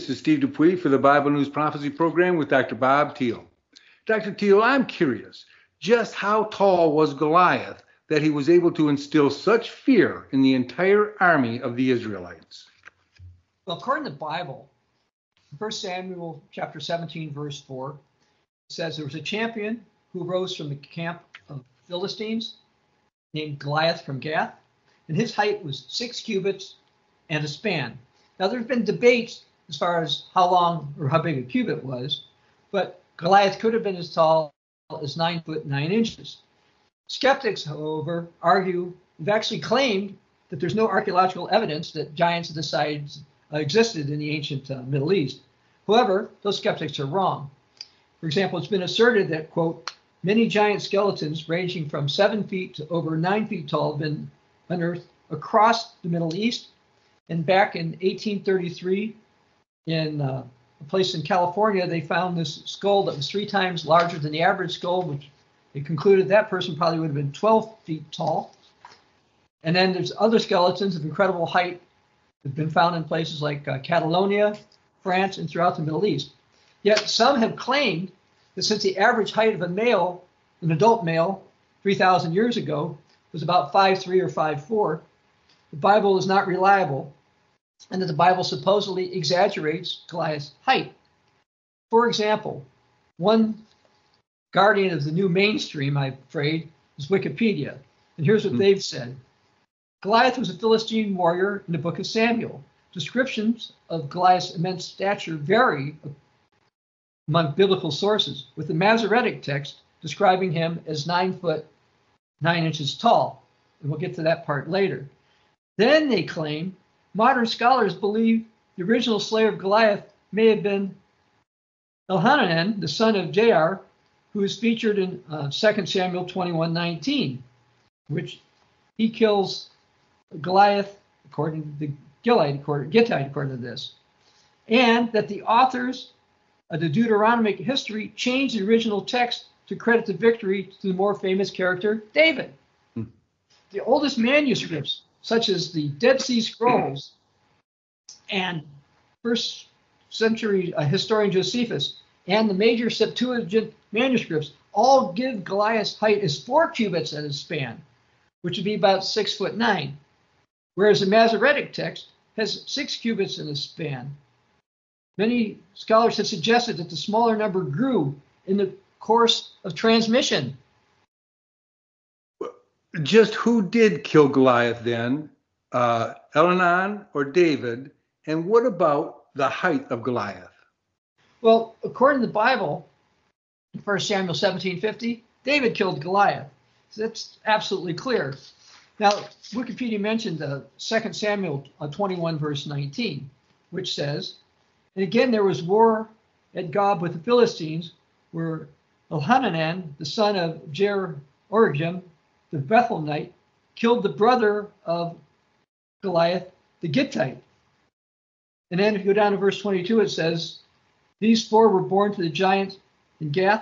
This is Steve Dupuy for the Bible News Prophecy Program with Dr. Bob Thiel. Dr. Thiel, I'm curious, just how tall was Goliath that he was able to instill such fear in the entire army of the Israelites? Well, according to the Bible, 1 Samuel chapter 17, verse 4, it says there was a champion who rose from the camp of Philistines named Goliath from Gath, and his height was 6 cubits and a span. Now, there's been debates as far as how long or how big a cubit was, but Goliath could have been as tall as 9 foot 9 inches. Skeptics, however, argue, have actually claimed that there's no archaeological evidence that giants of this size existed in the ancient Middle East. However, those skeptics are wrong. For example, it's been asserted that, quote, many giant skeletons ranging from 7 feet to over 9 feet tall have been unearthed across the Middle East. And back in 1833, in a place in California, they found this skull that was 3 times larger than the average skull, which they concluded that person probably would have been 12 feet tall. And then there's other skeletons of incredible height that have been found in places like Catalonia, France, and throughout the Middle East. Yet some have claimed that since the average height of a male, an adult male, 3,000 years ago, was about 5'3" or 5'4", the Bible is not reliable, and that the Bible supposedly exaggerates Goliath's height. For example, one guardian of the new mainstream, I'm afraid, is Wikipedia. And here's what they've said. Goliath was a Philistine warrior in the book of Samuel. Descriptions of Goliath's immense stature vary among biblical sources, with the Masoretic text describing him as 9 foot 9 inches tall. And we'll get to that part later. Then they claim modern scholars believe the original slayer of Goliath may have been Elhanan, the son of Jair, who is featured in 2 Samuel 21:19, which he kills Goliath according to the Gittite, according to this. And that the authors of the Deuteronomic history changed the original text to credit the victory to the more famous character, David. The oldest manuscripts, such as the Dead Sea Scrolls and first century historian Josephus and the major Septuagint manuscripts, all give Goliath's height as 4 cubits at his span, which would be about 6 foot 9, whereas the Masoretic text has 6 cubits in his span. Many scholars have suggested that the smaller number grew in the course of transmission. Just who did kill Goliath then? Elhanan or David? And what about the height of Goliath? Well, according to the Bible, in 1 Samuel 17:50, David killed Goliath. So that's absolutely clear. Now, Wikipedia mentioned 2 Samuel 21, verse 19, which says, and again there was war at Gob with the Philistines, where Elhanan, the son of Jair-Oregim, the Bethlehemite, killed the brother of Goliath, the Gittite. And then if you go down to verse 22, it says, these 4 were born to the giant in Gath.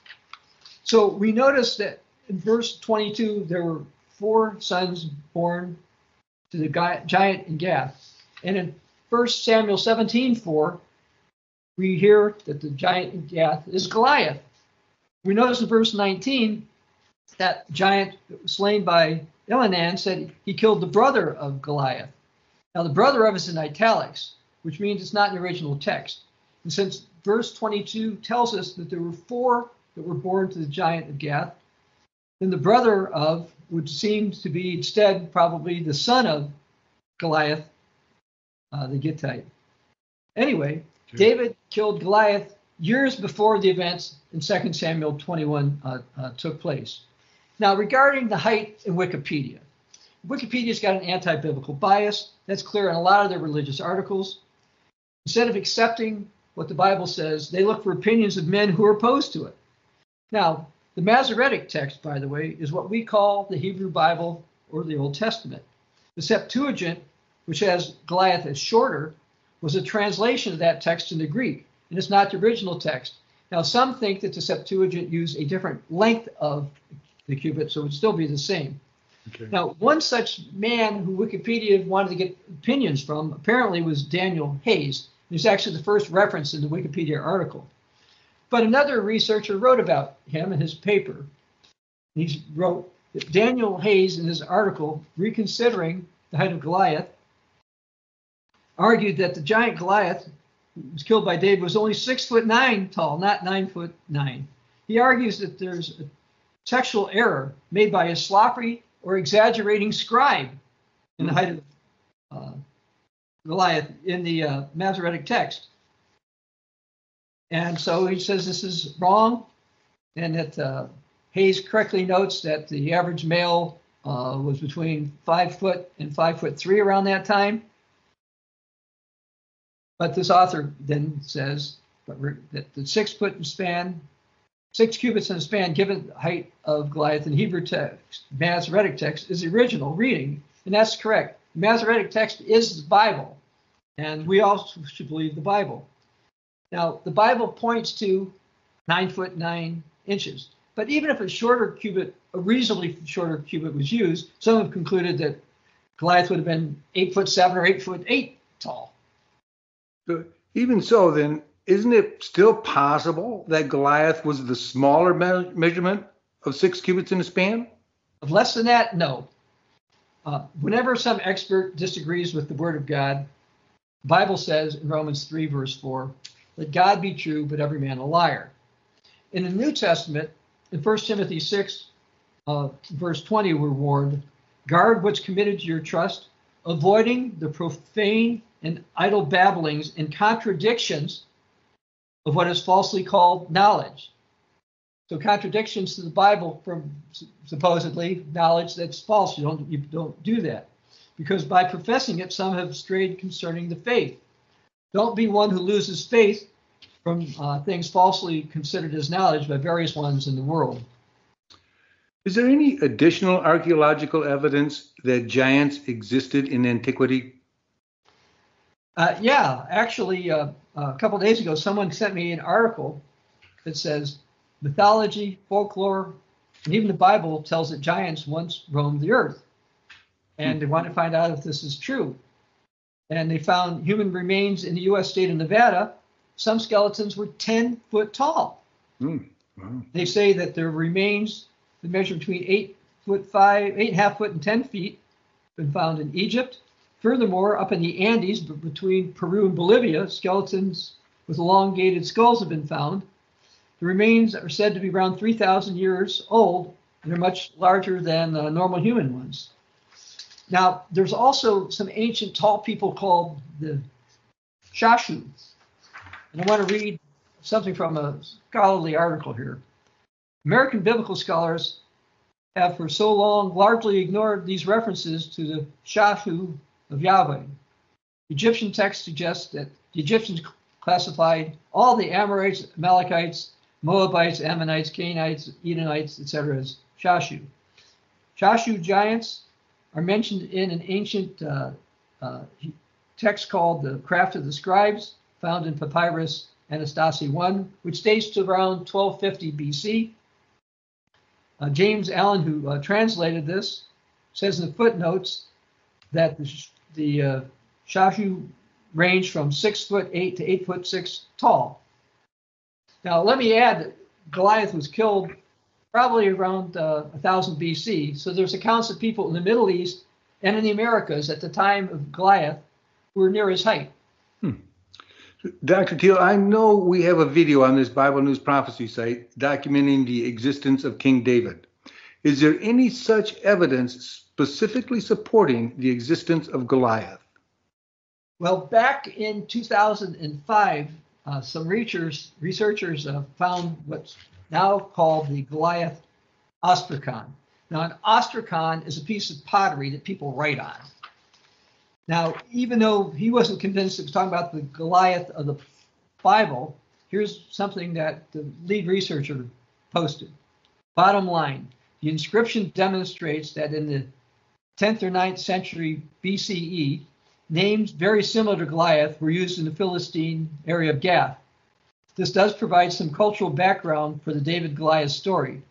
So we notice that in verse 22, there were 4 sons born to the giant in Gath. And in 1 Samuel 17:4, we hear that the giant in Gath is Goliath. We notice in verse 19, that giant that was slain by Elhanan said he killed the brother of Goliath. Now, the brother of is in italics, which means it's not in the original text. And since verse 22 tells us that there were 4 that were born to the giant of Gath, then the brother of would seem to be instead probably the son of Goliath, the Gittite. Anyway, David killed Goliath years before the events in 2 Samuel 21 took place. Now, regarding the height in Wikipedia, Wikipedia's got an anti-biblical bias. That's clear in a lot of their religious articles. Instead of accepting what the Bible says, they look for opinions of men who are opposed to it. Now, the Masoretic text, by the way, is what we call the Hebrew Bible or the Old Testament. The Septuagint, which has Goliath as shorter, was a translation of that text into Greek, and it's not the original text. Now, some think that the Septuagint used a different length of the cubit, so it would still be the same. Okay. Now, one such man who Wikipedia wanted to get opinions from apparently was Daniel Hayes. He's actually the first reference in the Wikipedia article. But another researcher wrote about him in his paper. He wrote that Daniel Hayes, in his article, Reconsidering the Height of Goliath, argued that the giant Goliath who was killed by David was only 6'9" tall, not 9'9". He argues that there's a textual error made by a sloppy or exaggerating scribe in the height of Goliath in the Masoretic text. And so he says this is wrong, and that Hayes correctly notes that the average male was between 5 foot and 5'3" around that time. But this author then says that the 6 foot in span, 6 cubits in a span, given the height of Goliath in Hebrew text, Masoretic text, is the original reading, and that's correct. The Masoretic text is the Bible, and we also should believe the Bible. Now, the Bible points to 9'9" but even if a reasonably shorter cubit was used, some have concluded that Goliath would have been 8'7" or 8'8" tall. So even so, then, isn't it still possible that Goliath was the smaller measurement of 6 cubits in a span? Of less than that, no. Whenever some expert disagrees with the Word of God, the Bible says in Romans 3, verse 4, let God be true, but every man a liar. In the New Testament, in 1 Timothy 6, verse 20, we're warned, guard what's committed to your trust, avoiding the profane and idle babblings and contradictions of what is falsely called knowledge. So contradictions to the Bible from supposedly knowledge that's false. You don't do that. Because by professing it, some have strayed concerning the faith. Don't be one who loses faith from things falsely considered as knowledge by various ones in the world. Is there any additional archaeological evidence that giants existed in antiquity? Yeah, actually, a couple of days ago, someone sent me an article that says mythology, folklore, and even the Bible tells that giants once roamed the earth. And they want to find out if this is true. And they found human remains in the U.S. state of Nevada. Some skeletons were 10 foot tall. Wow. They say that their remains that measure between 8.5 foot and 10 feet have been found in Egypt. Furthermore, up in the Andes, between Peru and Bolivia, skeletons with elongated skulls have been found. The remains are said to be around 3,000 years old, and they're much larger than normal human ones. Now, there's also some ancient tall people called the Shashu. And I want to read something from a scholarly article here. American biblical scholars have for so long largely ignored these references to the Shashu of Yahweh. Egyptian text suggests that the Egyptians classified all the Amorites, Amalekites, Moabites, Ammonites, Canaanites, Edomites, etc. as Shashu. Shashu giants are mentioned in an ancient text called the Craft of the Scribes, found in Papyrus Anastasia I, which dates to around 1250 BC. James Allen, who translated this, says in the footnotes that the Shashu range from 6'8" to 8'6" tall. Now, let me add that Goliath was killed probably around 1000 BC. So there's accounts of people in the Middle East and in the Americas at the time of Goliath who were near his height. Dr. Thiel, I know we have a video on this Bible News Prophecy site documenting the existence of King David. Is there any such evidence specifically supporting the existence of Goliath? Well, back in 2005, some researchers found what's now called the Goliath ostracon. Now, an ostracon is a piece of pottery that people write on. Now, even though he wasn't convinced it was talking about the Goliath of the Bible, here's something that the lead researcher posted. Bottom line, the inscription demonstrates that in the 10th or 9th century BCE, names very similar to Goliath were used in the Philistine area of Gath. This does provide some cultural background for the David-Goliath story,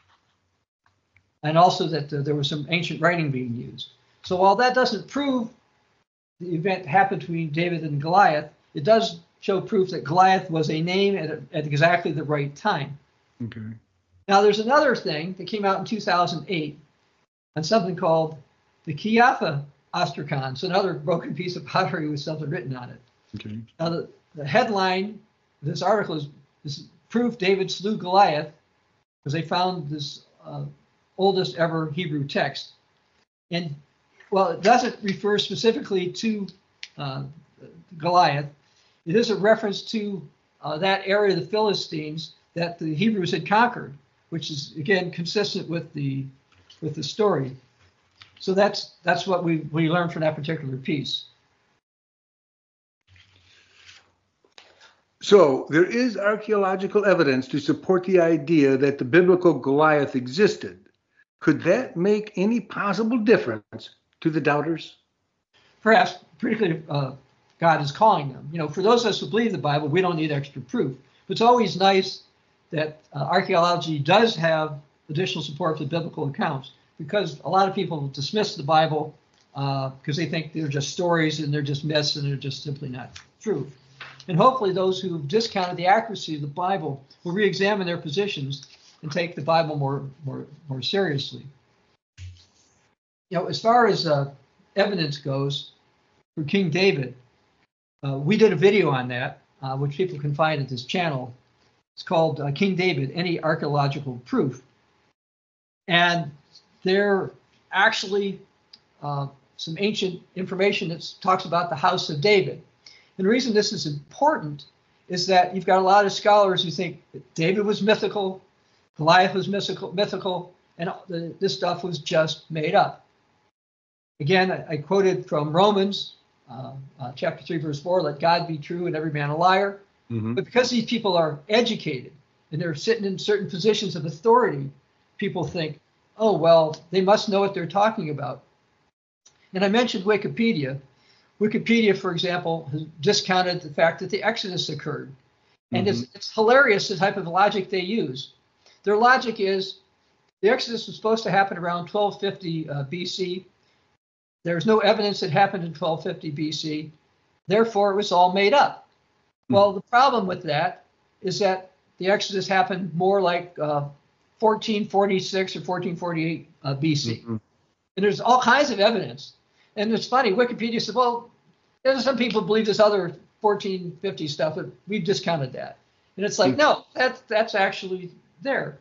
and also that there was some ancient writing being used. So while that doesn't prove the event happened between David and Goliath, it does show proof that Goliath was a name at exactly the right time. Okay. Now, there's another thing that came out in 2008 on something called the Kiapha ostracon. So another broken piece of pottery with something written on it. Okay. Now, the headline of this article is proof David slew Goliath, because they found this oldest ever Hebrew text. And, well, it doesn't refer specifically to Goliath. It is a reference to that area of the Philistines that the Hebrews had conquered, which is, again, consistent with the story. So that's what we learned from that particular piece. So there is archaeological evidence to support the idea that the biblical Goliath existed. Could that make any possible difference to the doubters? Perhaps, particularly God is calling them. You know, for those of us who believe the Bible, we don't need extra proof. But it's always nice that archaeology does have additional support for the biblical accounts, because a lot of people dismiss the Bible because they think they're just stories and they're just myths and they're just simply not true. And hopefully those who have discounted the accuracy of the Bible will re-examine their positions and take the Bible more seriously. You know, as far as evidence goes for King David, we did a video on that, which people can find at this channel. It's called King David, Any Archaeological Proof. And there actually some ancient information that talks about the house of David. And the reason this is important is that you've got a lot of scholars who think that David was mythical, Goliath was mythical, and this stuff was just made up. Again, I quoted from Romans chapter 3, verse 4, let God be true and every man a liar. Mm-hmm. But because these people are educated and they're sitting in certain positions of authority, people think, oh, well, they must know what they're talking about. And I mentioned Wikipedia. Wikipedia, for example, has discounted the fact that the Exodus occurred. And it's hilarious the type of logic they use. Their logic is the Exodus was supposed to happen around 1250 BC. There's no evidence it happened in 1250 BC. Therefore, it was all made up. Well, the problem with that is that the Exodus happened more like 1446 or 1448 BC. And there's all kinds of evidence. And it's funny, Wikipedia said, well, there's some people believe this other 1450 stuff, but we've discounted that. And it's like, no, that's actually there.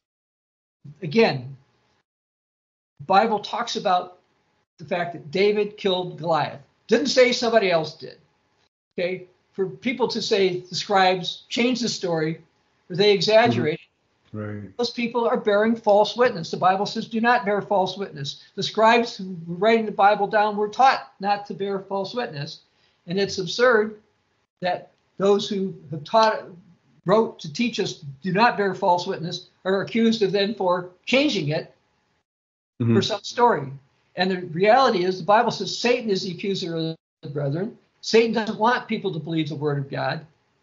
Again, the Bible talks about the fact that David killed Goliath. Didn't say somebody else did. Okay? For people to say the scribes changed the story or they exaggerated, right. Those people are bearing false witness. The Bible says do not bear false witness. The scribes who were writing the Bible down were taught not to bear false witness. And it's absurd that those who have wrote to teach us do not bear false witness are accused of then for changing it for some story. And the reality is the Bible says Satan is the accuser of the brethren. Satan doesn't want people to believe the word of God.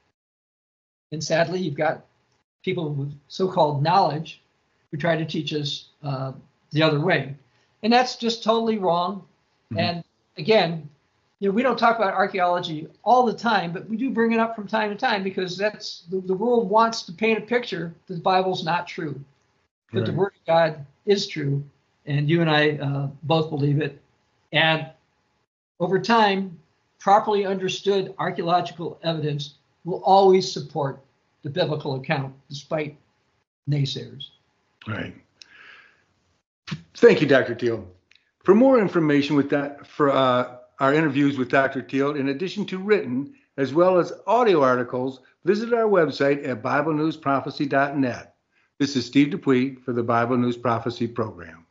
And sadly, you've got people with so-called knowledge who try to teach us the other way. And that's just totally wrong. And again, you know, we don't talk about archaeology all the time, but we do bring it up from time to time because that's the world wants to paint a picture that the Bible's not true. But the word of God is true. And you and I both believe it. And over time, properly understood archaeological evidence will always support the biblical account, despite naysayers. Right. Thank you, Dr. Thiel. For more information with that, for our interviews with Dr. Thiel, in addition to written as well as audio articles, visit our website at BibleNewsProphecy.net. This is Steve Dupuis for the Bible News Prophecy Program.